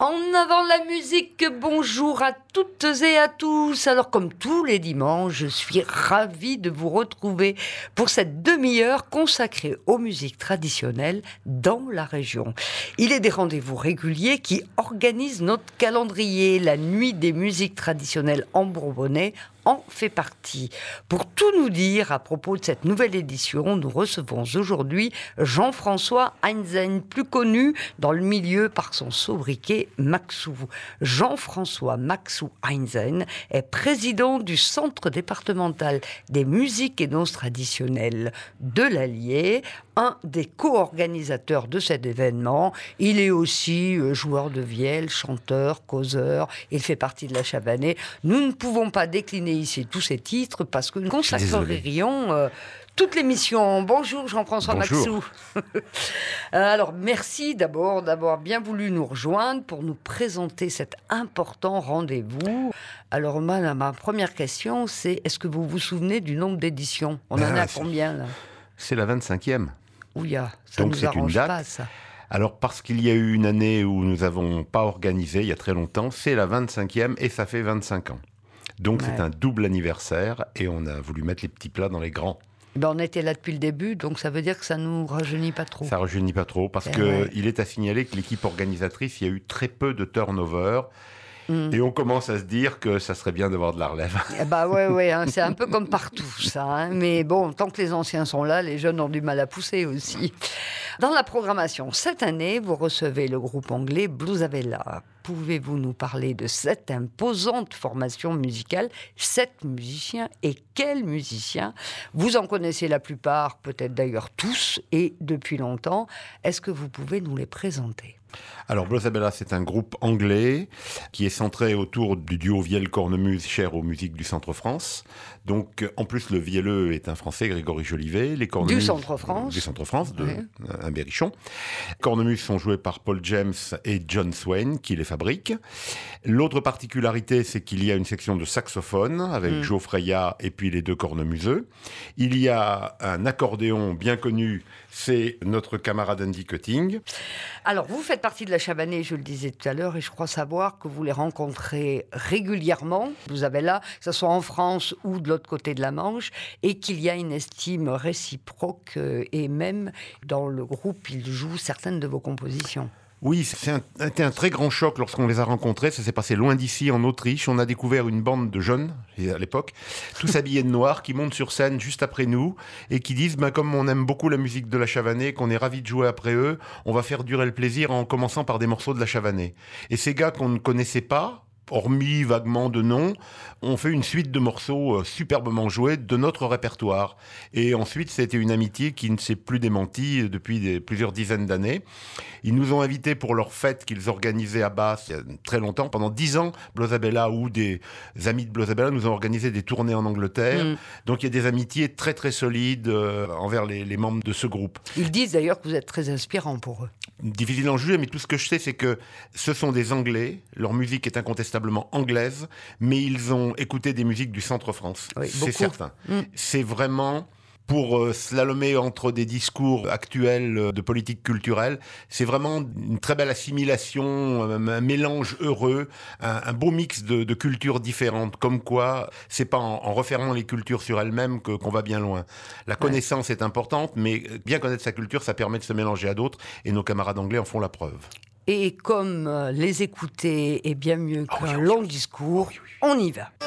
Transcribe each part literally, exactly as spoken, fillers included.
En avant la musique, bonjour à toutes et à tous. Alors comme tous les dimanches, je suis ravie de vous retrouver pour cette demi-heure consacrée aux musiques traditionnelles dans la région. Il est des rendez-vous réguliers qui organisent notre calendrier. La nuit des musiques traditionnelles en Bourbonnais en fait partie. Pour tout nous dire à propos de cette nouvelle édition, nous recevons aujourd'hui Jean-François Heinzen, plus connu dans le milieu par son sobriquet Maxou. Jean-François Maxou Heinzen est président du Centre départemental des musiques et danses traditionnelles de l'Allier, un des co-organisateurs de cet événement. Il est aussi joueur de vielle, chanteur, causeur. Il fait partie de la Chavanais. Nous ne pouvons pas décliner ici tous ces titres parce que nous consacrerions euh, toute l'émission. Bonjour Jean-François Maxou. Alors merci d'abord d'avoir bien voulu nous rejoindre pour nous présenter cet important rendez-vous. Alors ma, ma première question, c'est est-ce que vous vous souvenez du nombre d'éditions? On en ah, a combien là? C'est la vingt-cinquième. Ouya, ça Donc nous c'est arrange une date. pas ça. Alors parce qu'il y a eu une année où nous n'avons pas organisé, il y a très longtemps, c'est la vingt-cinquième et ça fait vingt-cinq ans. Donc ouais. C'est un double anniversaire et on a voulu mettre les petits plats dans les grands. Ben on était là depuis le début, donc ça veut dire que ça ne nous rajeunit pas trop. Ça ne rajeunit pas trop, parce qu'il ouais. est à signaler que l'équipe organisatrice, il y a eu très peu de turnover. Mmh. Et on commence à se dire que ça serait bien d'avoir de la relève. Eh bah ouais, ouais, hein, c'est un peu comme partout, ça. Hein. Mais bon, tant que les anciens sont là, les jeunes ont du mal à pousser aussi. Dans la programmation, cette année, vous recevez le groupe anglais Bluesabella. Pouvez-vous nous parler de cette imposante formation musicale? Sept musiciens, et quels musiciens? Vous en connaissez la plupart, peut-être d'ailleurs tous, et depuis longtemps. Est-ce que vous pouvez nous les présenter? Alors, Bluesabella, c'est un groupe anglais qui est centré autour du duo vielle-cornemuse cher aux musiques du Centre-France. Donc, en plus, le vielleux est un Français, Grégory Jolivet. Les cornemuses, du Centre-France. Du Centre-France, de oui. un berrichon. Les cornemuses sont jouées par Paul James et John Swain, qui les fabriquent. L'autre particularité, c'est qu'il y a une section de saxophone avec mm. Joe Freya et puis les deux cornemuseux. Il y a un accordéon bien connu, c'est notre camarade Andy Cutting. Alors, vous faites partie de la Chavanais, je le disais tout à l'heure, et je crois savoir que vous les rencontrez régulièrement. Vous avez là, que ce soit en France ou de l'autre côté de la Manche, et qu'il y a une estime réciproque, euh, et même dans le groupe, ils jouent certaines de vos compositions. Oui, c'est un, c'était un très grand choc lorsqu'on les a rencontrés. Ça s'est passé loin d'ici, en Autriche. On a découvert une bande de jeunes, à l'époque, tous habillés de noir, qui montent sur scène juste après nous et qui disent, ben, comme on aime beaucoup la musique de la Chavanais, qu'on est ravis de jouer après eux, on va faire durer le plaisir en commençant par des morceaux de la Chavanais. Et ces gars qu'on ne connaissait pas, hormis vaguement de nom, on fait une suite de morceaux superbement joués de notre répertoire. Et ensuite, c'était une amitié qui ne s'est plus démentie depuis des, plusieurs dizaines d'années. Ils nous ont invités pour leur fête qu'ils organisaient à Basse il y a très longtemps. Pendant dix ans, Bluesabella ou des amis de Bluesabella nous ont organisé des tournées en Angleterre. Mmh. Donc il y a des amitiés très très solides euh, envers les, les membres de ce groupe. Ils disent d'ailleurs que vous êtes très inspirant pour eux. Difficile d'en juger, mais tout ce que je sais, c'est que ce sont des Anglais. Leur musique est incontestablement anglaise, mais ils ont écouté des musiques du Centre-France. Oui, c'est beaucoup. Certain. Mm. C'est vraiment, pour euh, slalomer entre des discours actuels euh, de politique culturelle, c'est vraiment une très belle assimilation, euh, un mélange heureux, un, un beau mix de, de cultures différentes. Comme quoi, c'est pas en, en refermant les cultures sur elles-mêmes que, qu'on va bien loin. La connaissance ouais. est importante, mais bien connaître sa culture, ça permet de se mélanger à d'autres, et nos camarades anglais en font la preuve. Et comme euh, les écouter est bien mieux qu'un oh, oui, oui, long oui. discours, oui, oui. on y va.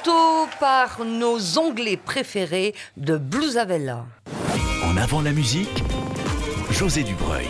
Pronto par nos Anglais préférés de Bluesavella. En avant la musique, José Dubreuil.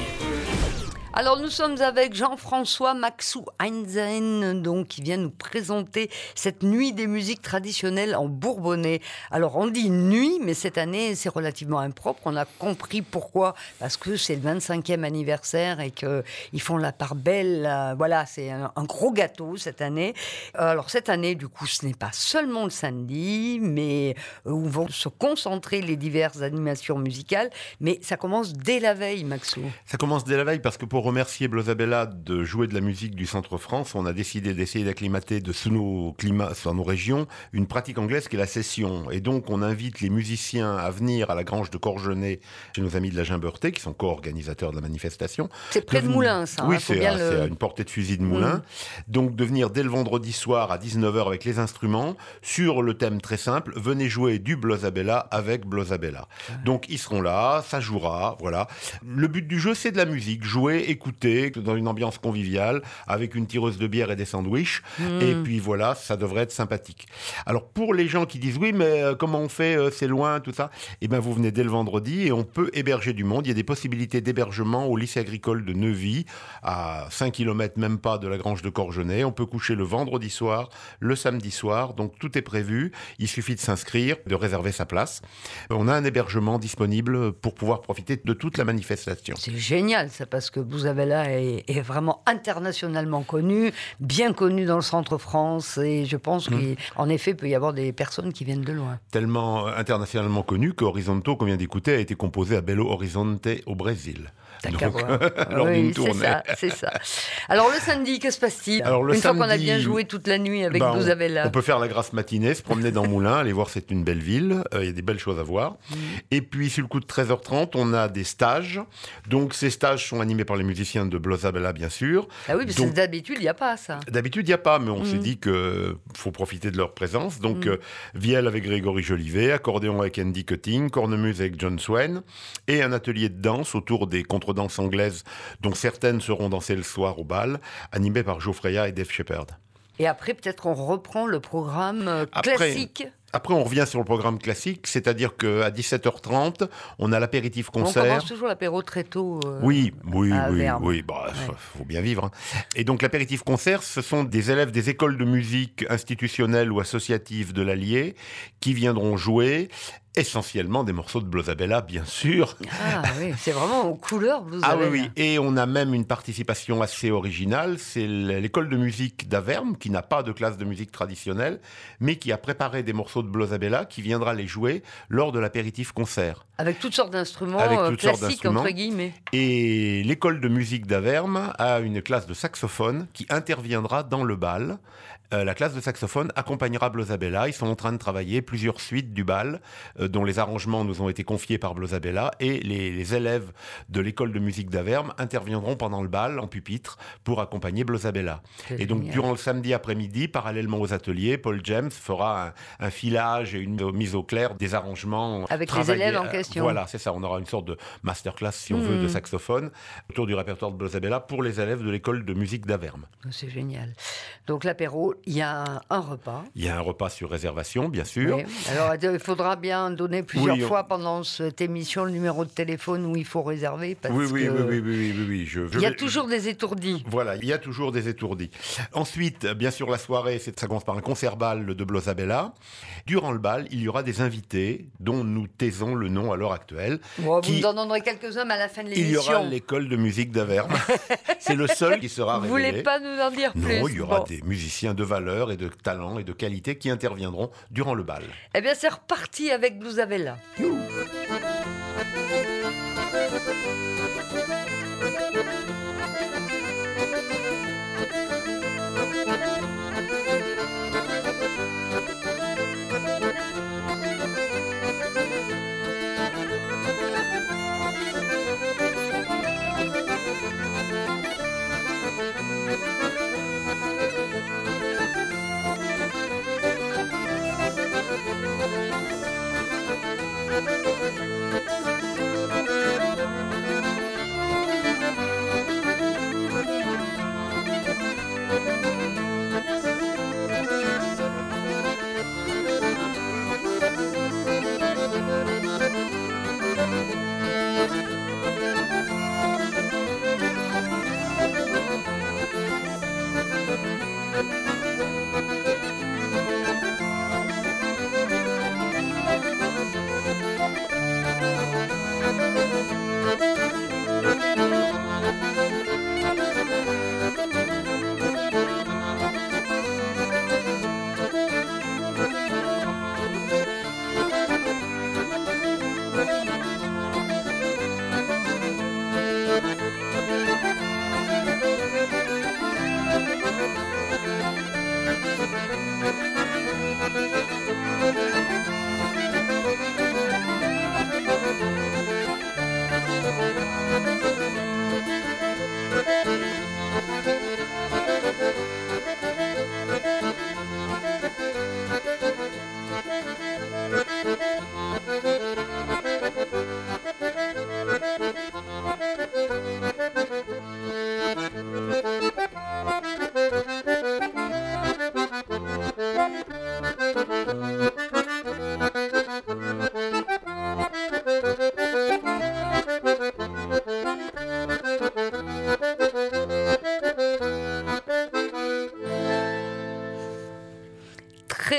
Alors nous sommes avec Jean-François Maxou Heinzen, donc qui vient nous présenter cette nuit des musiques traditionnelles en Bourbonnais. Alors on dit nuit, mais cette année c'est relativement impropre. On a compris pourquoi, parce que c'est le vingt-cinquième anniversaire et qu'ils font la part belle. Euh, voilà, c'est un, un gros gâteau cette année. Alors cette année, du coup, ce n'est pas seulement le samedi, mais euh, où vont se concentrer les diverses animations musicales. Mais ça commence dès la veille, Maxou. Ça commence dès la veille parce que pour remercier Bluesabella de jouer de la musique du Centre-France, on a décidé d'essayer d'acclimater de sous nos climats, sur nos régions, une pratique anglaise qui est la session. Et donc, on invite les musiciens à venir à la Grange de Corgenay, chez nos amis de la Gimberté, qui sont co-organisateurs de la manifestation. C'est près de, de Moulins, ça. Oui, hein, c'est, bien à, le... c'est à une portée de fusil de Moulins. Mmh. Donc, de venir dès le vendredi soir à dix-neuf heures avec les instruments, sur le thème très simple, venez jouer du Bluesabella avec Bluesabella. Ah. Donc, ils seront là, ça jouera, voilà. Le but du jeu, c'est de la musique, jouer, écouter, dans une ambiance conviviale, avec une tireuse de bière et des sandwichs. Mmh. Et puis voilà, ça devrait être sympathique. Alors pour les gens qui disent oui, mais euh, comment on fait, euh, c'est loin, tout ça, eh bien vous venez dès le vendredi et on peut héberger du monde. Il y a des possibilités d'hébergement au lycée agricole de Neuvy, à cinq kilomètres même pas de la Grange de Corgenay. On peut coucher le vendredi soir, le samedi soir, donc tout est prévu. Il suffit de s'inscrire, de réserver sa place. On a un hébergement disponible pour pouvoir profiter de toute la manifestation. C'est génial ça, parce que vous avez là est, est vraiment internationalement connu, bien connu dans le Centre-France, et je pense mmh. qu'en effet, il peut y avoir des personnes qui viennent de loin. Tellement internationalement connu qu'Horizonto, qu'on vient d'écouter, a été composé à Belo Horizonte, au Brésil. Donc, lors oui, d'une tournée. C'est ça, c'est ça. Alors le samedi, que se passe-t-il? Alors, le Une samedi, fois qu'on a bien joué toute la nuit avec ben, Bluesabella. On, on peut faire la grasse matinée, se promener dans Moulins, aller voir, c'est une belle ville, il euh, y a des belles choses à voir. Mmh. Et puis sur le coup de treize heures trente, on a des stages. Donc ces stages sont animés par les musiciens de Bluesabella, bien sûr. Ah oui, parce Donc, que d'habitude, il n'y a pas ça. D'habitude, il n'y a pas, mais on mmh. s'est dit qu'il faut profiter de leur présence. Donc mmh. euh, vielle avec Grégory Jolivet, accordéon avec Andy Cutting, cornemuse avec John Swain, et un atelier de danse autour des contredanses anglaises, dont certaines seront dansées le soir au bal, animées par Geoffreya et Dave Shepherd. Et après, peut-être on reprend le programme euh, après, classique. Après, on revient sur le programme classique, c'est-à-dire qu'à dix-sept heures trente, on a l'apéritif concert. On commence toujours l'apéro très tôt. Euh, oui, oui, oui, Verne. oui. Bah, ouais. faut bien vivre. Hein. Et donc, l'apéritif concert, ce sont des élèves des écoles de musique institutionnelles ou associatives de l'Allier qui viendront jouer. Essentiellement des morceaux de Bluesabella, bien sûr. Ah oui, c'est vraiment aux couleurs Bluesabella. Ah oui, oui, et on a même une participation assez originale, c'est l'école de musique d'Averme, qui n'a pas de classe de musique traditionnelle, mais qui a préparé des morceaux de Bluesabella, qui viendra les jouer lors de l'apéritif concert. Avec toutes sortes d'instruments Avec euh, toutes sortes classiques, d'instruments. entre guillemets. Et l'école de musique d'Averme a une classe de saxophone qui interviendra dans le bal. Euh, la classe de saxophone accompagnera Bluesabella. Ils sont en train de travailler plusieurs suites du bal, euh, dont les arrangements nous ont été confiés par Bluesabella. Et les, les élèves de l'école de musique d'Averme interviendront pendant le bal en pupitre pour accompagner Bluesabella. Et donc, génial. Durant le samedi après-midi, parallèlement aux ateliers, Paul James fera un, un filage et une mise au clair des arrangements. Avec les élèves en question. Voilà, c'est ça. On aura une sorte de masterclass, si on mmh. veut, de saxophone autour du répertoire de Bluesabella pour les élèves de l'école de musique d'Averme. C'est génial. Donc, l'apéro, il y a un repas. Il y a un repas sur réservation, bien sûr. Oui. Alors, il faudra bien donner plusieurs oui, on... fois pendant cette émission le numéro de téléphone où il faut réserver. Parce oui, oui, que oui, oui, oui, oui, oui. Je, je il y a vais... toujours des étourdis. Voilà, il y a toujours des étourdis. Ensuite, bien sûr, la soirée, c'est, ça commence par un concert-bal de Bluesabella. Durant le bal, il y aura des invités dont nous taisons le nom à l'heure actuelle. Bon, qui... Vous nous en donnerez quelques-uns à la fin de l'émission. Il y aura l'école de musique d'Averme. C'est le seul qui sera révélé. Vous voulez pas nous en dire plus? Non, il y aura bon. des musiciens de valeur et de talent et de qualité qui interviendront durant le bal. Eh bien, c'est reparti avec Bluesabella. You.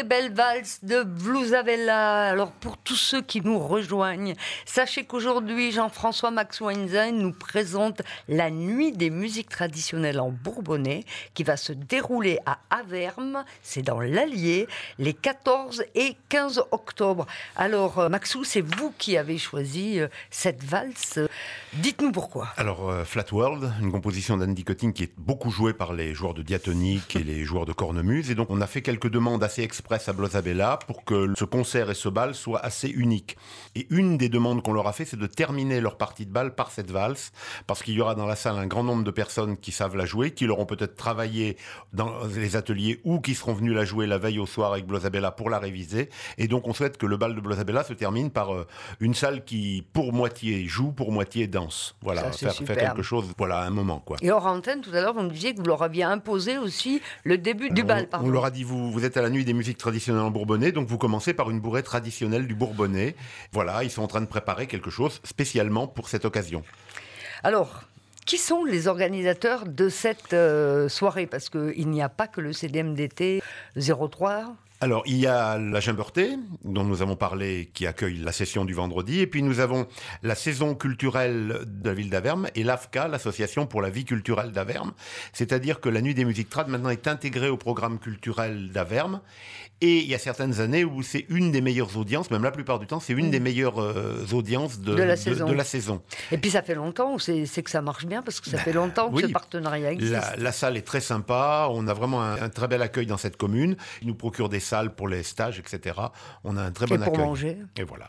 belle valse de Bluesavella. Alors pour tous ceux qui nous rejoignent, sachez qu'aujourd'hui Jean-François Max Weinstein nous présente la nuit des musiques traditionnelles en Bourbonnais qui va se dérouler à Avermes, c'est dans l'Allier, les quatorze et quinze octobre. Alors euh, Maxou, c'est vous qui avez choisi euh, cette valse. Dites-nous pourquoi. Alors euh, Flat World, une composition d'Andy Cutting qui est beaucoup jouée par les joueurs de diatonique et les joueurs de cornemuse, et donc on a fait quelques demandes assez express à Bluesavella pour que ce concert et ce bal soient assez uniques. Et une des demandes qu'on leur a fait, c'est de terminer leur partie de bal par cette valse, parce qu'il y aura dans la salle un grand nombre de personnes qui savent la jouer, qui l'auront peut-être travaillé dans les ateliers ou qui seront venus la jouer la veille au soir avec Bluesavella pour la réviser. Et donc on souhaite que le bal de Bluesavella se termine par euh, une salle qui, pour moitié joue, pour moitié danse. Voilà, Ça, faire, faire quelque chose, voilà, un moment, quoi. Et hors antenne, tout à l'heure, vous me disiez que vous leur aviez imposé aussi le début du on, bal. Pardon. On leur a dit, vous, vous êtes à la nuit des musiques traditionnelles en Bourbonnais, donc vous commencez par une bourrée traditionnelle du Bourbonnais. Voilà, ils sont en train de préparer quelque chose spécialement pour cette occasion. Alors, qui sont les organisateurs de cette euh, soirée ? Parce qu'il n'y a pas que le C D M D T zéro trois. Alors, il y a la Gimberté, dont nous avons parlé, qui accueille la session du vendredi. Et puis, nous avons la saison culturelle de la ville d'Avermes et l'A F C A, l'Association pour la vie culturelle d'Avermes. C'est-à-dire que la Nuit des musiques trad, maintenant, est intégrée au programme culturel d'Avermes. Et il y a certaines années où c'est une des meilleures audiences, même la plupart du temps, c'est une mmh. des meilleures euh, audiences de, de, la de, de la saison. Et puis, ça fait longtemps, c'est, c'est que ça marche bien, parce que ça ben, fait longtemps que oui. ce partenariat existe. La, la salle est très sympa, on a vraiment un, un très bel accueil dans cette commune. Ils nous procurent des salles pour les stages, et cetera. On a un très bon accueil. Et pour manger. Et voilà.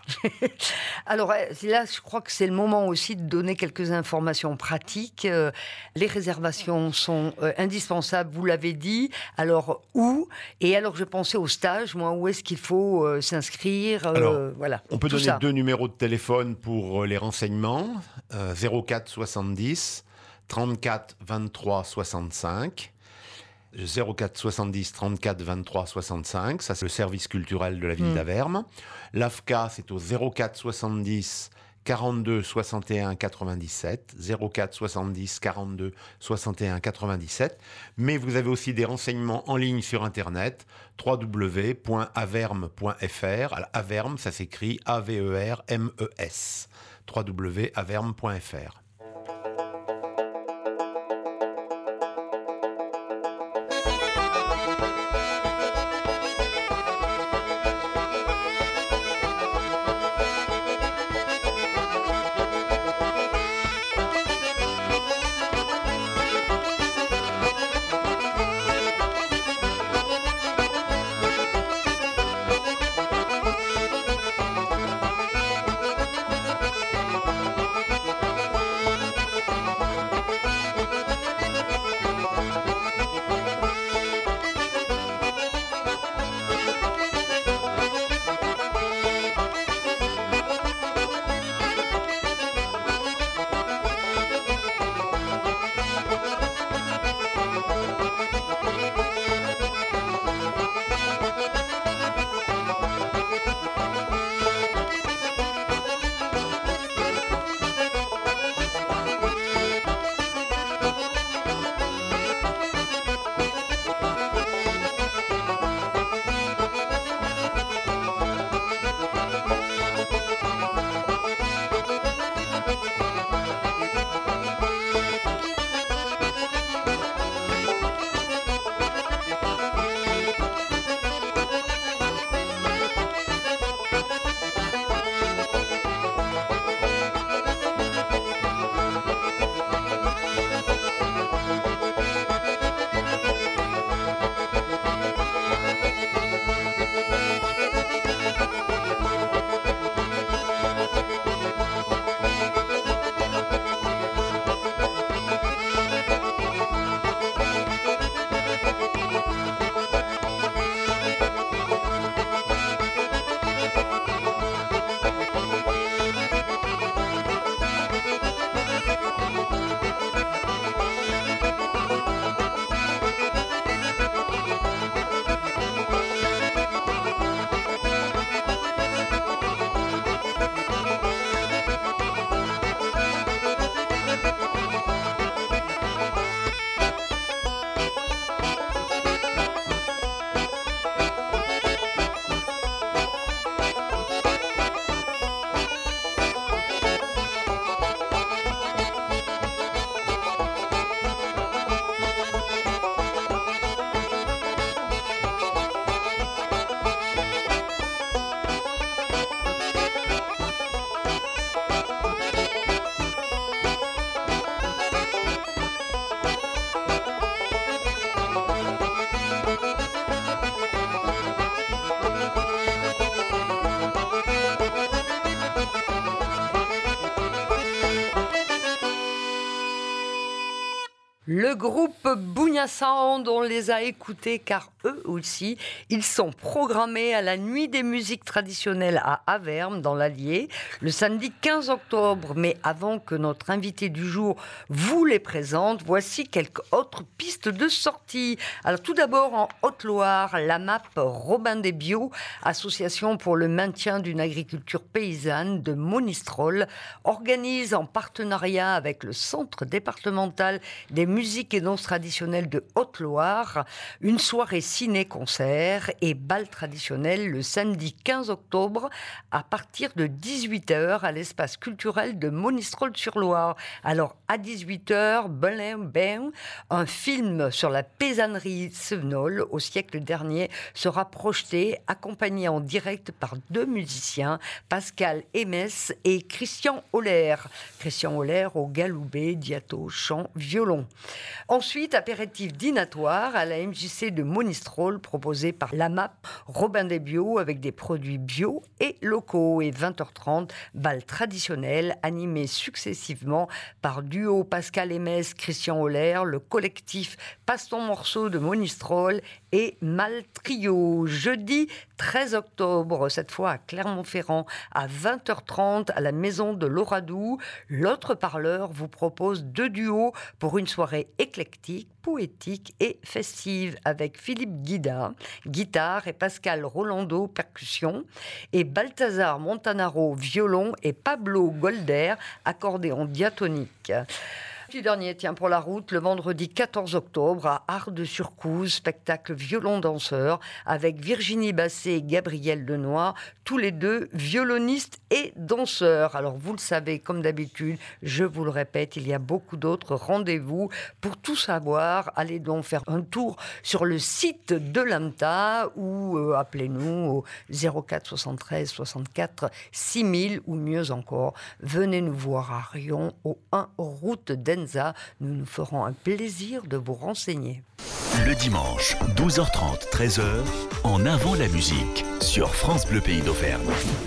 Alors là, je crois que c'est le moment aussi de donner quelques informations pratiques. Euh, les réservations sont euh, indispensables, vous l'avez dit. Alors, où ? Et alors, je pensais au stage, moi, où est-ce qu'il faut euh, s'inscrire euh, alors, voilà, on peut donner ça. deux numéros de téléphone pour euh, les renseignements. Euh, zéro quatre soixante-dix trente-quatre vingt-trois soixante-cinq. zéro quatre soixante-dix trente-quatre vingt-trois soixante-cinq, ça c'est le service culturel de la ville mmh. d'Avermes. L'A F C A, c'est au zéro quatre soixante-dix quarante-deux soixante et un quatre-vingt-dix-sept, zéro quatre soixante-dix quarante-deux soixante et un quatre-vingt-dix-sept. Mais vous avez aussi des renseignements en ligne sur Internet, w w w point avermes point f r. Alors, Avermes, ça s'écrit A V E R M E S. w w w point avermes point f r. Le groupe Bougna Sound, on les a écoutés car eux aussi, ils sont programmés à la Nuit des musiques traditionnelles à Avermes, dans l'Allier, le samedi quinze octobre. Mais avant que notre invité du jour vous les présente, voici quelques autres pistes de sortie. Alors tout d'abord en Haute-Loire, l'A M A P Robin des Bio, association pour le maintien d'une agriculture paysanne de Monistrol, organise en partenariat avec le Centre départemental des musiques et danses traditionnelles de Haute-Loire une soirée ciné-concert et bal traditionnel le samedi quinze octobre à partir de dix-huit heures à l'espace culturel de Monistrol-sur-Loire. Alors à dix-huit heures, ben, ben, un film sur la paysannerie sevenole au siècle dernier sera projeté, accompagné en direct par deux musiciens, Pascal Hémès et Christian Holler. Christian Holler au galoubet, diato, chant, violon. Ensuite, apéritif dînatoire à la M J C de Monistrol, proposé par l'A M A P Robin des Bio avec des produits bio et locaux. Et vingt heures trente, bal traditionnel animé successivement par duo Pascal Hémès, Christian Holler, le collectif Passe ton morceau de Monistrol et Mal Trio. Jeudi treize octobre, cette fois à Clermont-Ferrand, à vingt heures trente à la maison de Loradou, l'autre parleur vous propose deux duos pour une soirée éclectique, poétique et festive avec Philippe Guida, guitare, et Pascal Rolando, percussion, et Balthazar Montanaro, violon, et Pablo Golder, accordéon diatonique. Du dernier, tiens, pour la route, le vendredi quatorze octobre à Ardes-sur-Couze, spectacle violon-danseur avec Virginie Basset et Gabriel Lenoir, tous les deux violonistes et danseurs. Alors vous le savez, comme d'habitude, je vous le répète, il y a beaucoup d'autres rendez-vous. Pour tout savoir, allez donc faire un tour sur le site de l'A M T A ou euh, appelez-nous au zéro quatre soixante-treize soixante-quatre six mille ou mieux encore, venez nous voir à Rion au un route d'Enza. Nous nous ferons un plaisir de vous renseigner. Le dimanche, douze heures trente, treize heures, en avant la musique, sur France Bleu Pays d'Auvergne.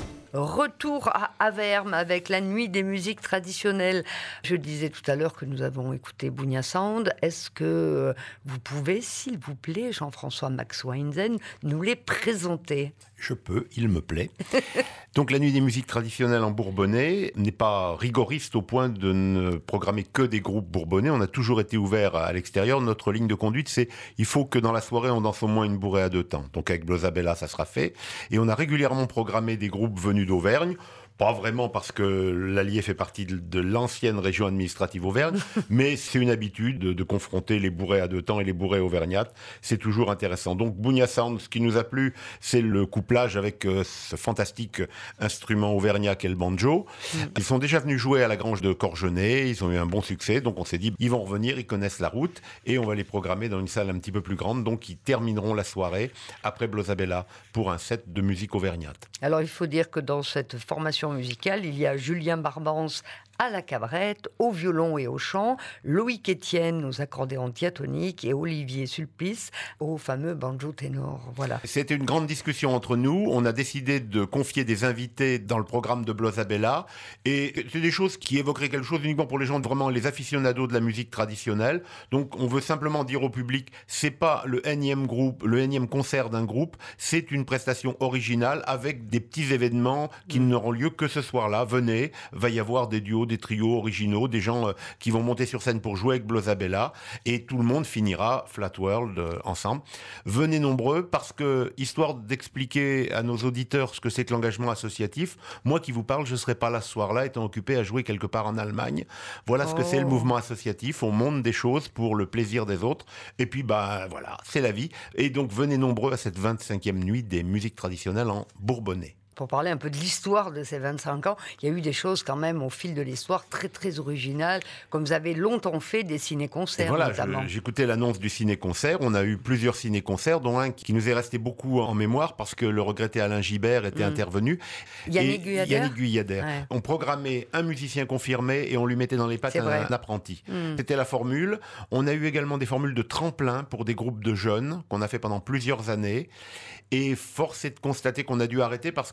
Retour à Avermes avec la Nuit des musiques traditionnelles. Je disais tout à l'heure que nous avons écouté Bougna Sound. Est-ce que vous pouvez, s'il vous plaît, Jean-François Max Weinzen, nous les présenter ? Je peux, il me plaît. Donc la Nuit des musiques traditionnelles en Bourbonnais n'est pas rigoriste au point de ne programmer que des groupes bourbonnais. On a toujours été ouvert à l'extérieur. Notre ligne de conduite, c'est il faut que dans la soirée, on danse au moins une bourrée à deux temps. Donc avec Blosabella, ça sera fait. Et on a régulièrement programmé des groupes venus d'Auvergne. Pas vraiment parce que l'Allier fait partie de, de l'ancienne région administrative Auvergne, mais c'est une habitude de, de confronter les bourrées à deux temps et les bourrées auvergnates. C'est toujours intéressant. Donc Bougna Sound, ce qui nous a plu, c'est le couplage avec euh, ce fantastique instrument auvergnat qu'est le banjo. Mm. Ils sont déjà venus jouer à la Grange de Corgenay, ils ont eu un bon succès, donc on s'est dit, ils vont revenir, ils connaissent la route, et on va les programmer dans une salle un petit peu plus grande, donc ils termineront la soirée après Blosabella pour un set de musique auvergnate. Alors il faut dire que dans cette formation musicale, il y a Julien Barbance à la cabrette, au violon et au chant, Loïc Etienne aux accordéons diatoniques et Olivier Sulpice au fameux banjo ténor. Voilà. C'était une grande discussion entre nous. On a décidé de confier des invités dans le programme de Blosabella, et c'est des choses qui évoqueraient quelque chose uniquement pour les gens, vraiment les aficionados de la musique traditionnelle. Donc on veut simplement dire au public, c'est pas le énième groupe, le énième concert d'un groupe, c'est une prestation originale avec des petits événements qui mmh. n'auront lieu que ce soir-là. Venez, va y avoir des duos, des trios originaux, des gens euh, qui vont monter sur scène pour jouer avec Blosabella, et tout le monde finira Flat World euh, ensemble. Venez nombreux, parce que, histoire d'expliquer à nos auditeurs ce que c'est que l'engagement associatif, moi qui vous parle, je ne serai pas là ce soir-là, étant occupé à jouer quelque part en Allemagne. Voilà ce que oh. c'est le mouvement associatif. On monte des choses pour le plaisir des autres, et puis bah voilà, c'est la vie. Et donc venez nombreux à cette vingt-cinquième nuit des musiques traditionnelles en Bourbonnais. Pour parler un peu de l'histoire de ces vingt-cinq ans, il y a eu des choses quand même au fil de l'histoire très très originales, comme vous avez longtemps fait des ciné-concerts. Et voilà, notamment. J'écoutais l'annonce du ciné-concert, on a eu plusieurs ciné-concerts, dont un qui nous est resté beaucoup en mémoire parce que le regretté Alain Gibert était mmh. intervenu. Yannick Guyader. Yannick Guyader. Ouais. On programmait un musicien confirmé et on lui mettait dans les pattes un, un apprenti. Mmh. C'était la formule. On a eu également des formules de tremplin pour des groupes de jeunes qu'on a fait pendant plusieurs années. Et force est de constater qu'on a dû arrêter parce qu'à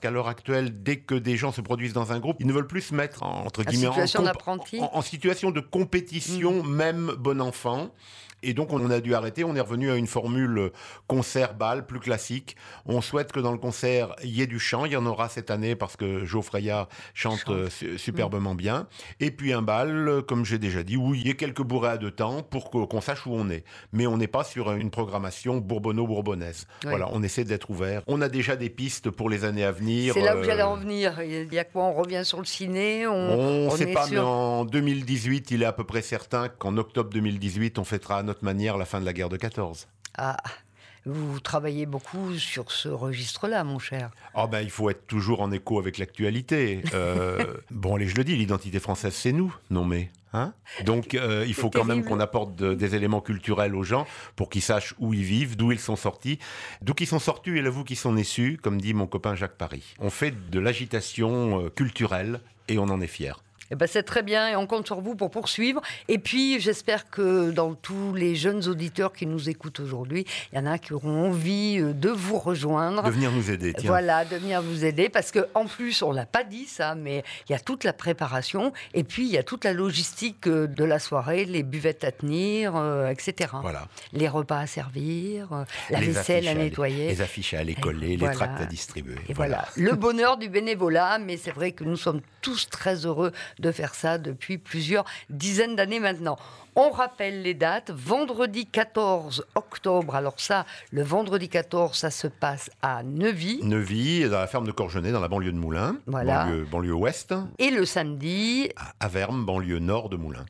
qu'à l'heure actuelle, dès que des gens se produisent dans un groupe, ils ne veulent plus se mettre en, entre guillemets en, situation comp- d'apprenti. en, en situation de compétition, mmh. même bon enfant. Et donc, on a dû arrêter. On est revenu à une formule concert-bal plus classique. On souhaite que dans le concert, il y ait du chant. Il y en aura cette année parce que Jo Freya chante, chante. Euh, superbement mmh. bien. Et puis un bal, comme j'ai déjà dit, où il y ait quelques bourrées à deux temps pour qu'on sache où on est. Mais on n'est pas sur une programmation bourbonno-bourbonnaise. Oui. Voilà, on essaie d'être ouvert. On a déjà des pistes pour les années à venir. C'est là où euh... j'allais en venir. Il y a quoi? On revient sur le ciné? On ne sait pas, sur... mais en deux mille dix-huit, il est à peu près certain qu'en octobre deux mille dix-huit, on fêtera notre manière la fin de la guerre de quatorze. Ah, vous travaillez beaucoup sur ce registre-là, mon cher. Ah ben, il faut être toujours en écho avec l'actualité. Euh, bon, allez, je le dis, l'identité française, c'est nous, non mais... Hein Donc, euh, il faut quand même qu'on apporte de, des éléments culturels aux gens pour qu'ils sachent où ils vivent, d'où ils sont sortis. D'où ils sont sortis et là, vous qui sont issus, comme dit mon copain Jacques Paris. On fait de l'agitation euh, culturelle et on en est fiers. Eh ben c'est très bien et on compte sur vous pour poursuivre. Et puis, j'espère que dans tous les jeunes auditeurs qui nous écoutent aujourd'hui, il y en a qui auront envie de vous rejoindre. De venir nous aider, tiens. Voilà, de venir vous aider parce qu'en plus, on ne l'a pas dit ça, mais il y a toute la préparation et puis il y a toute la logistique de la soirée, les buvettes à tenir, euh, et cetera. Voilà. Les repas à servir, euh, la les vaisselle à nettoyer. Les, les affiches à aller coller, et les voilà. tracts à distribuer. Et voilà. voilà, le bonheur du bénévolat, mais c'est vrai que nous sommes tous très heureux de faire ça depuis plusieurs dizaines d'années maintenant. On rappelle les dates. Vendredi quatorze octobre. Alors ça, le vendredi quatorze, ça se passe à Neuvy. Neuvy, dans la ferme de Corgenay, dans la banlieue de Moulins. Voilà. Banlieue, banlieue ouest. Et le samedi... à Avermes, banlieue nord de Moulins.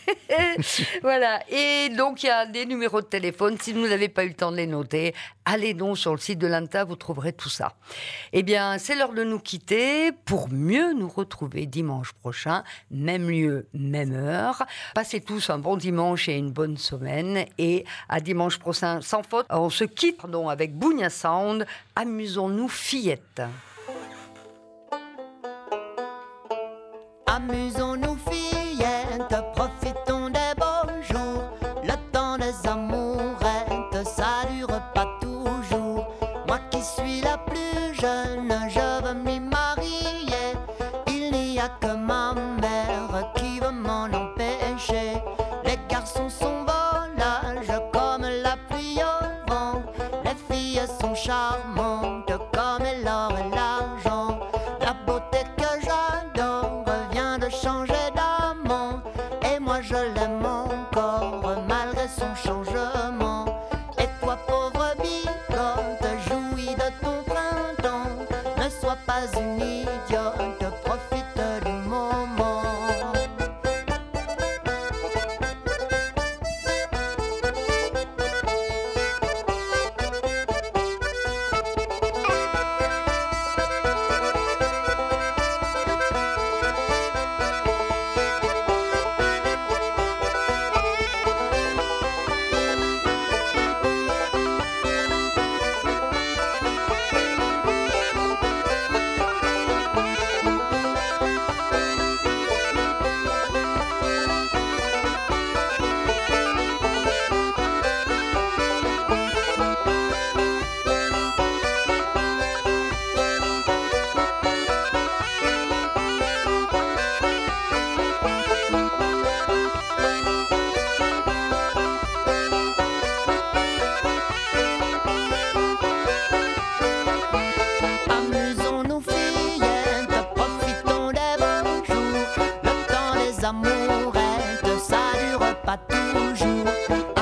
Voilà. Et donc, il y a des numéros de téléphone. Si vous n'avez pas eu le temps de les noter, allez donc sur le site de l'A N T A, vous trouverez tout ça. Eh bien, c'est l'heure de nous quitter pour mieux nous retrouver dimanche prochain. Même lieu, même heure. Passez tous un bon dimanche et une bonne semaine. Et à dimanche prochain, sans faute. On se quitte pardon, avec Bougna Sound. Amusons-nous, fillettes. Amusons-nous, fillettes. Profitons des beaux jours. Le temps des amourettes, ça dure pas toujours. Moi qui suis la plus jeune, je veux m'y marier. Il n'y a que ma mère qui veut m'en empêcher. Les garçons sont volages comme la pluie au vent. Les filles sont charmantes comme l'or et l'argent. La beauté que j'adore vient de changer d'amant. Et moi je l'aime encore malgré son changement. Et toi pauvre bigote, jouis de ton printemps. Ne sois pas une idiote, profite du moment. Amusons-nous, fillettes, profitons des beaux jours. Le temps des amourettes, ça dure pas toujours.